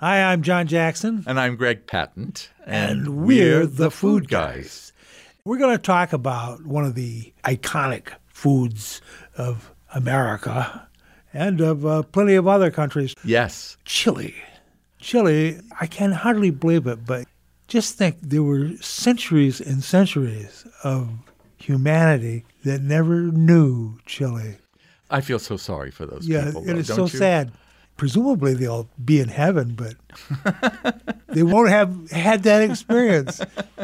Hi, I'm John Jackson. And I'm Greg Patent. And we're the Food Guys. We're going to talk about one of the iconic foods of America and of plenty of other countries. Yes. Chili. Chili, I can hardly believe it, but just think there were centuries and centuries of humanity that never knew chili. I feel so sorry for those Yeah, people. it is don't so you? sad. Presumably they'll be in heaven, but they won't have had that experience.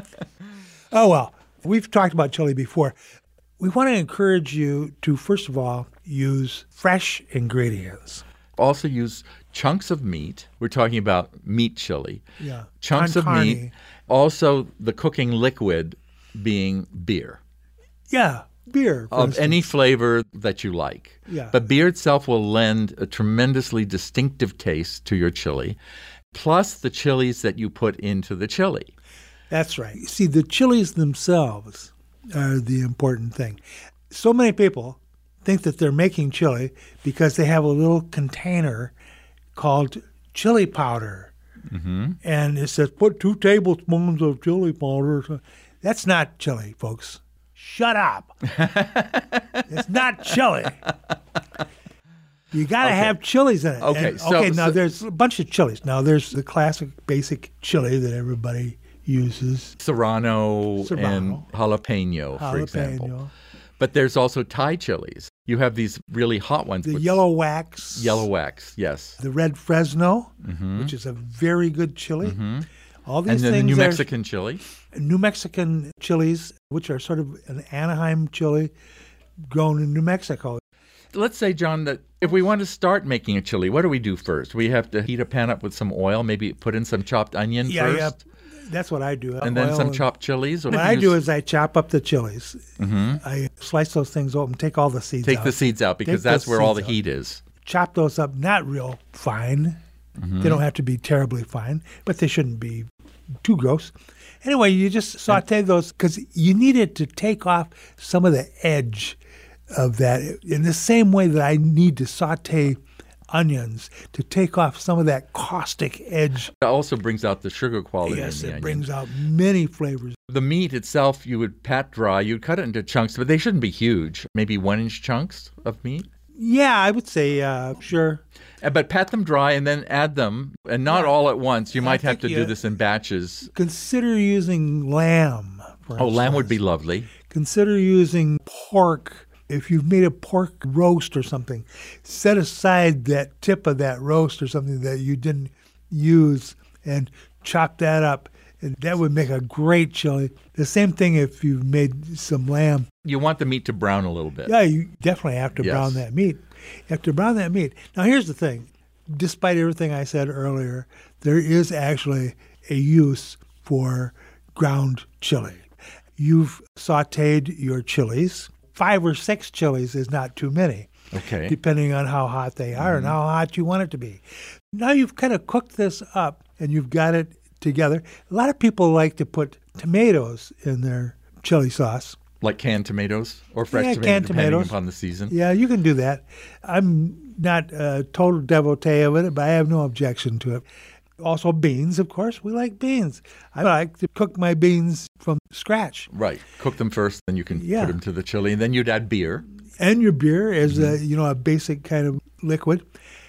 Oh, well, we've talked about chili before. We want to encourage you to, first of all, use fresh ingredients. Also use chunks of meat. We're talking about meat chili. Yeah. Chunks Con of carne. meat. Also the cooking liquid being beer. Yeah, beer. for Of instance. any flavor that you like. Yeah. But beer itself will lend a tremendously distinctive taste to your chili, plus the chilies that you put into the chili. That's right. See, the chilies themselves are the important thing. So many people think that they're making chili because they have a little container called chili powder. Mm-hmm. And it says, put 2 tablespoons of chili powder. That's not chili, folks. Shut up. It's not chili. You got to have chilies in it. Okay, And, now there's a bunch of chilies. Now there's the classic basic chili that everybody uses. Serrano and Serrano. jalapeno, for example. Jalapeno. But there's also Thai chilies. You have these really hot ones. The with yellow wax. Yellow wax, yes. The red Fresno, which is a very good chili. All these And then the things New are Mexican chili. New Mexican chilies, which are sort of an Anaheim chili grown in New Mexico. Let's say, John, that if we want to start making a chili, what do we do first? We have to heat a pan up with some oil, maybe put in some chopped onion Yeah, first, that's what I do. and then Oil some chopped chilies. Or What I do is I chop up the chilies. I slice those things open, take all the seeds take out. the seeds out because Take that's the where all the seeds out. heat is. Chop those up, not real fine. They don't have to be terribly fine, but they shouldn't be too gross. Anyway, you just saute those because you need it to take off some of the edge of that in the same way that I need to saute onions to take off some of that caustic edge. It also brings out the sugar quality Yes, in the it onion. brings out many flavors. The meat itself, you would pat dry. You'd cut it into chunks, but they shouldn't be huge. Maybe 1-inch chunks of meat. Yeah, I would say, sure. But pat them dry and then add them, and not all at once. You I might have think to do this in batches. Consider using lamb. For Oh, lamb would instance. be lovely. Consider using pork. If you've made a pork roast or something, set aside that tip of that roast or something that you didn't use and chop that up. And that would make a great chili. The same thing if you've made some lamb. You want the meat to brown a little bit. Yeah, you definitely have to Yes. brown that meat. You have to brown that meat. Now, here's the thing. Despite everything I said earlier, there is actually a use for ground chili. You've sautéed your chilies. 5 or 6 chilies is not too many, Okay. depending on how hot they are and how hot you want it to be. Now you've kind of cooked this up and you've got it together. A lot of people like to put tomatoes in their chili sauce. Like canned tomatoes or fresh Yeah, tomatoes, canned depending tomatoes. upon the season. Yeah, you can do that. I'm not a total devotee of it, but I have no objection to it. Also beans, of course. We like beans. I like to cook my beans from scratch. Right. Cook them first, then you can Yeah. put them to the chili, and then you'd add beer. And your beer is a basic kind of liquid.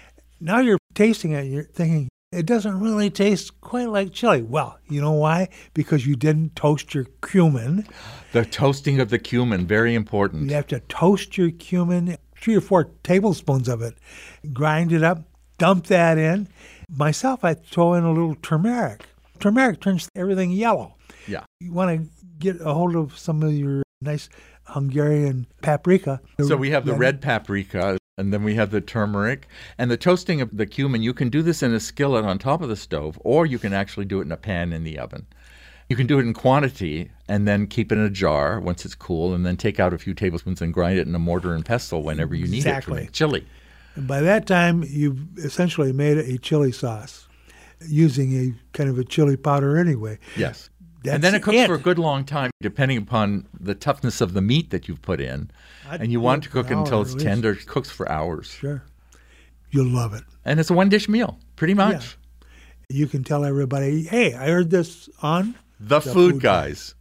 Now you're tasting it and you're thinking, it doesn't really taste quite like chili. Well, you know why? Because you didn't toast your cumin. The toasting of the cumin, very important. You have to toast your cumin, 3 or 4 tablespoons of it. Grind it up, dump that in. Myself, I throw in a little turmeric. Turmeric turns everything yellow. Yeah. You want to get a hold of some of your nice Hungarian paprika. So we have the red paprika, and then we have the turmeric. And the toasting of the cumin, you can do this in a skillet on top of the stove, or you can actually do it in a pan in the oven. You can do it in quantity and then keep it in a jar once it's cool, and then take out a few tablespoons and grind it in a mortar and pestle whenever you need it to Exactly. make chili. And by that time, you've essentially made a chili sauce using a kind of a chili powder anyway. Yes. That's and then it cooks for a good long time, depending upon the toughness of the meat that you've put in. And you want to cook it until it's tender. It cooks for hours. Sure. You'll love it. And it's a one-dish meal, pretty much. You can tell everybody, hey, I heard this on The Food Guys.